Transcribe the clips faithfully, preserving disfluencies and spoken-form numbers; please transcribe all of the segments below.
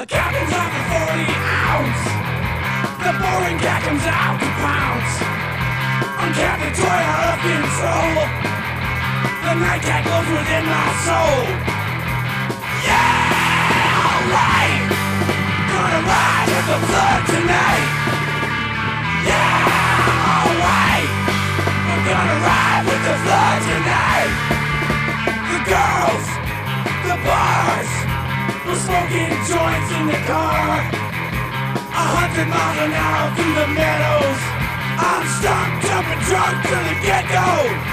A captain's on the forty ounce. The boring cat comes out to pounce. I'm Captain Toy out of control. The night cat glows within my soul. Yeah, alright. Gonna ride with the flood tonight. Yeah, alright. I'm gonna ride with the flood tonight. The girls, the bars, we're smoking joints in the car. A hundred miles an hour through the meadows. I'm stuck, jumping drunk to the get-go.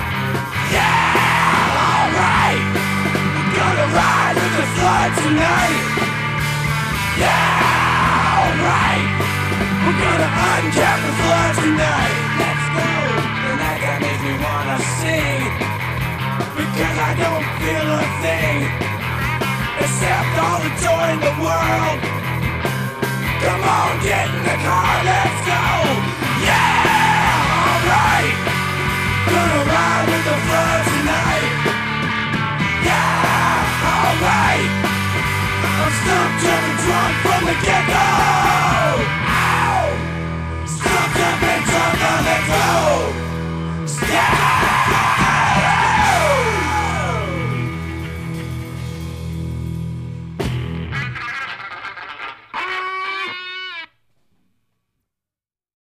Yeah, alright. We're gonna ride with the flood tonight. Yeah, alright. We're gonna uncap the flood tonight. Let's go. The night that makes me wanna sing, because I don't feel a thing except all the joy in the world. Come on, get in the car, let's go. Yeah, alright. Gonna ride with the flood tonight. Yeah, alright. I'm stuck, jumping drunk from the get-go.